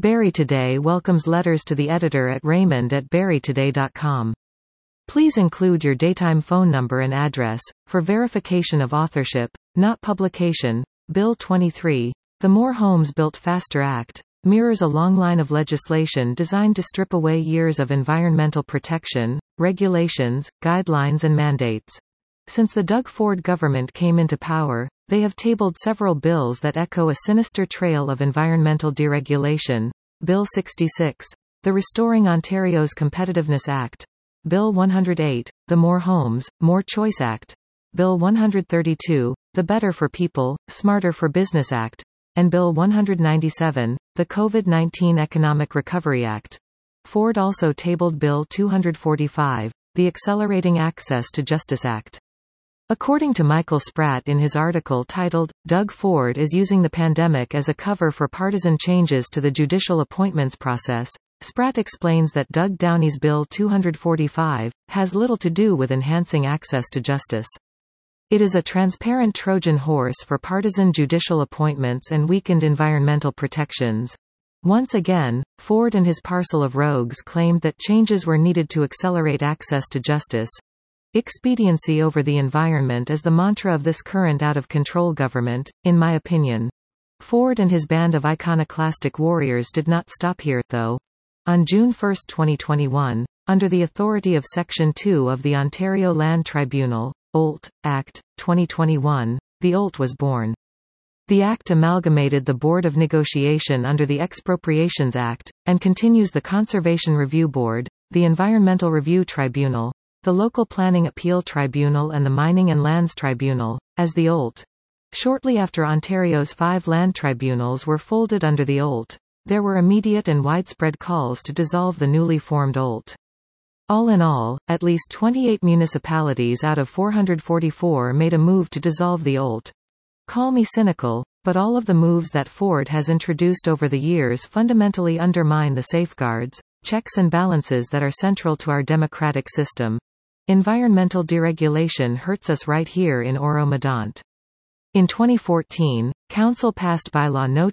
Barrie Today welcomes letters to the editor at raymond@barrietoday.com. Please include your daytime phone number and address, for verification of authorship, not publication. Bill 23, the More Homes Built Faster Act, mirrors a long line of legislation designed to strip away years of environmental protection, regulations, guidelines and mandates. Since the Doug Ford government came into power, they have tabled several bills that echo a sinister trail of environmental deregulation. Bill 66, the Restoring Ontario's Competitiveness Act. Bill 108, the More Homes, More Choice Act. Bill 132, the Better for People, Smarter for Business Act. And Bill 197, the COVID-19 Economic Recovery Act. Ford also tabled Bill 245, the Accelerating Access to Justice Act. According to Michael Spratt in his article titled, Doug Ford is Using the Pandemic as a Cover for Partisan Changes to the Judicial Appointments Process, Spratt explains that Doug Downey's Bill 245 has little to do with enhancing access to justice. It is a transparent Trojan horse for partisan judicial appointments and weakened environmental protections. Once again, Ford and his parcel of rogues claimed that changes were needed to accelerate access to justice. Expediency over the environment is the mantra of this current out-of-control government, in my opinion. Ford and his band of iconoclastic warriors did not stop here, though. On June 1, 2021, under the authority of Section 2 of the Ontario Land Tribunal, OLT, Act, 2021, the OLT was born. The Act amalgamated the Board of Negotiation under the Expropriations Act, and continues the Conservation Review Board, the Environmental Review Tribunal, the Local Planning Appeal Tribunal and the Mining and Lands Tribunal, as the OLT. Shortly after Ontario's 5 land tribunals were folded under the OLT, there were immediate and widespread calls to dissolve the newly formed OLT. All in all, at least 28 municipalities out of 444 made a move to dissolve the OLT. Call me cynical, but all of the moves that Ford has introduced over the years fundamentally undermine the safeguards, checks and balances that are central to our democratic system. Environmental deregulation hurts us right here in Oro-Medonte. In 2014, Council passed Bylaw No.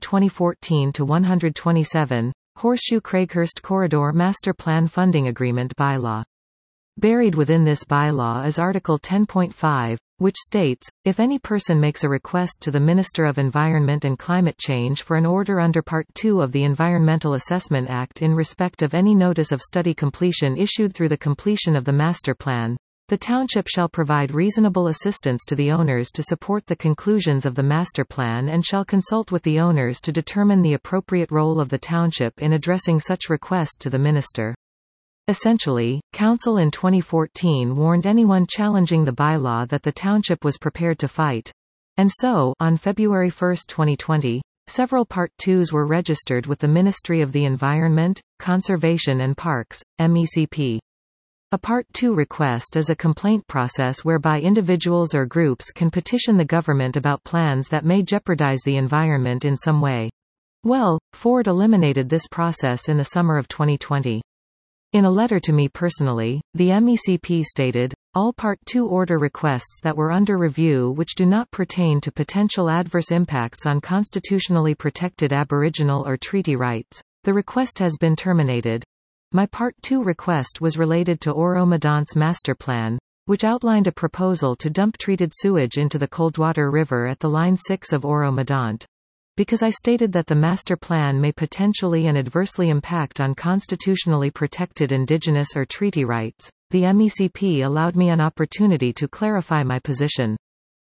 2014-127, Horseshoe Craighurst Corridor Master Plan Funding Agreement Bylaw. Buried within this bylaw is Article 10.5, which states, if any person makes a request to the Minister of Environment and Climate Change for an order under Part 2 of the Environmental Assessment Act in respect of any notice of study completion issued through the completion of the master plan, the township shall provide reasonable assistance to the owners to support the conclusions of the master plan and shall consult with the owners to determine the appropriate role of the township in addressing such request to the minister. Essentially, Council in 2014 warned anyone challenging the bylaw that the township was prepared to fight. And so, on February 1, 2020, several Part 2s were registered with the Ministry of the Environment, Conservation and Parks, MECP. A Part 2 request is a complaint process whereby individuals or groups can petition the government about plans that may jeopardize the environment in some way. Well, Ford eliminated this process in the summer of 2020. In a letter to me personally, the MECP stated, all Part 2 order requests that were under review which do not pertain to potential adverse impacts on constitutionally protected Aboriginal or treaty rights, the request has been terminated. My Part 2 request was related to Oro-Medonte's master plan, which outlined a proposal to dump treated sewage into the Coldwater River at the Line 6 of Oro-Medonte. Because I stated that the master plan may potentially and adversely impact on constitutionally protected Indigenous or treaty rights, the MECP allowed me an opportunity to clarify my position.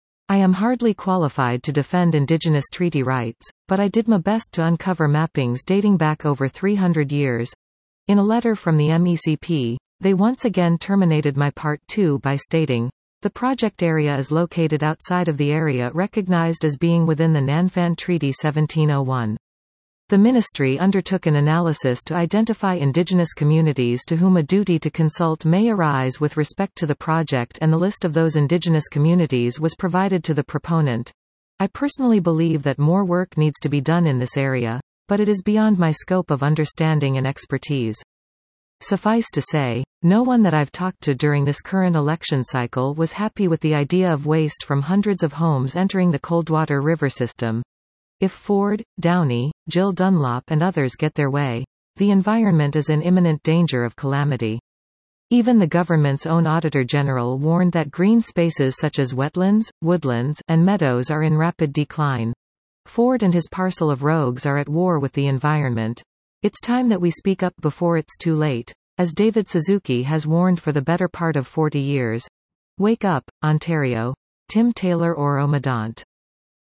I am hardly qualified to defend Indigenous treaty rights, but I did my best to uncover mappings dating back over 300 years. In a letter from the MECP, they once again terminated my Part 2 by stating, the project area is located outside of the area recognized as being within the Nanfan Treaty 1701. The ministry undertook an analysis to identify Indigenous communities to whom a duty to consult may arise with respect to the project, and the list of those Indigenous communities was provided to the proponent. I personally believe that more work needs to be done in this area, but it is beyond my scope of understanding and expertise. Suffice to say, no one that I've talked to during this current election cycle was happy with the idea of waste from hundreds of homes entering the Coldwater River system. If Ford, Downey, Jill Dunlop and others get their way, the environment is in imminent danger of calamity. Even the government's own Auditor General warned that green spaces such as wetlands, woodlands, and meadows are in rapid decline. Ford and his parcel of rogues are at war with the environment. It's time that we speak up before it's too late. As David Suzuki has warned for the better part of 40 years. Wake up, Ontario. Tim Taylor Oro Medant.